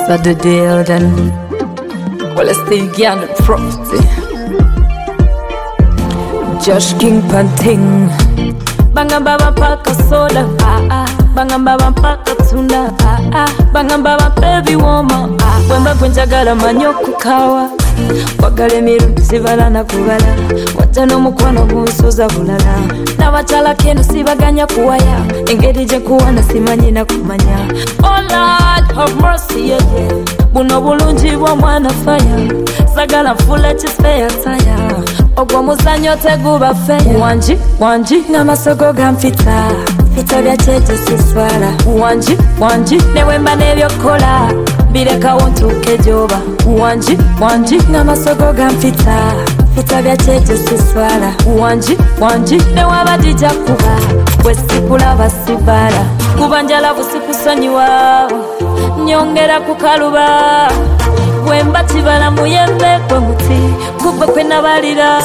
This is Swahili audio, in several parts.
that the deal then. Well, let's stay again the property. Josh King Panting. Bangamba mpaka soda, bangamba mpaka tunda, bangamba baby woman, wemba kwenjagala manyo kukawa, wagale mirundi zibala na kubala, watano mukwano gunsuza bulala, n'abakyala keno sibaganya kuwaya, engeri gye kuwana simanyi na kumanya. Oh Lord have mercy, yeah, yeah. Buno bulungi bwa mwana fire, sagala nfula kispeya taya, ogwo muzanyo teguba feya. Wanji n'amasogo gampita, fita bya kyekyo siswala. Wanji newemba n'ebyokola, birekawo ntuuke gyoba. Wanji n'amasogo gampita, fita bya kyekyo siswala. Wanji newaba dijja kuba, bwe sikulaba sibala, kuba njalavu sikusonyiwa, nyongera kukaluba, wemba kibala muyembe kwe muti, kubwe kwe nabalira.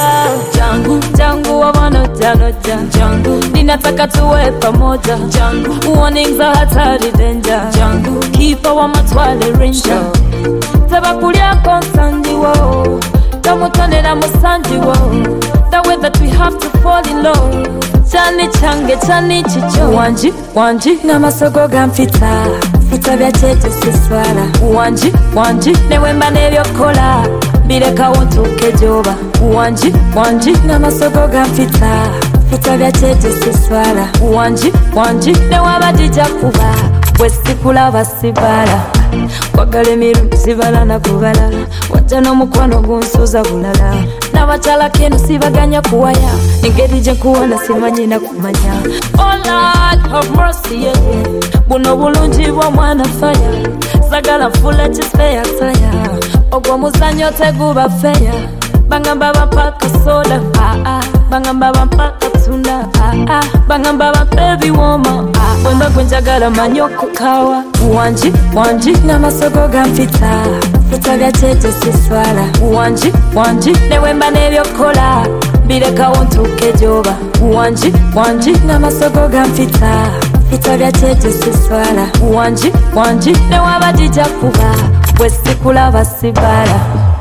Jangu wabano jangu, ninataka tuwe pamoja. Warnings are hatari danger. Kipa wa matwale ranger, tabakulyako nsandiwo, tamutonera musanjiwo. The way that we have to fall in love, chani change chani chicho. Wanji n'amasogo gampita, fita bya kyekyo siswala. Wanji newemba n'ebyokola, birekawo ntuuke gyoba. Wanji n'amasogo gampita, fita bya kyekyo siswala. Wanji newaba dijja kuba, bwe sikulaba sibala, wagala emirundi zibala na kubala, wajja n'omukwano gunsuza bulala, n'abakyala keno sibaganya kuwaya, engeri gye nkuwona simanyi na kumanya. Oh Lord have mercy, yeah, yeah. Buno bulungi bwa mwana fire, sagala nfula kispeya taya, ogwo muzanyo teguba feya. Bangamba bampaka soda, bangamba bampaka tunda, bangamba baby woman, wemba kwenjagala manyo kukawa. Wanji n'amasogo gampita, fita bya kyekyo siswala. Wanji newemba n'ebyokola, birekawo ntuuke gyoba. Wanji n'amasogo gampita, fita bya kyekyo siswala. Wanji newaba dijja kuba, bwe sikulaba sibala.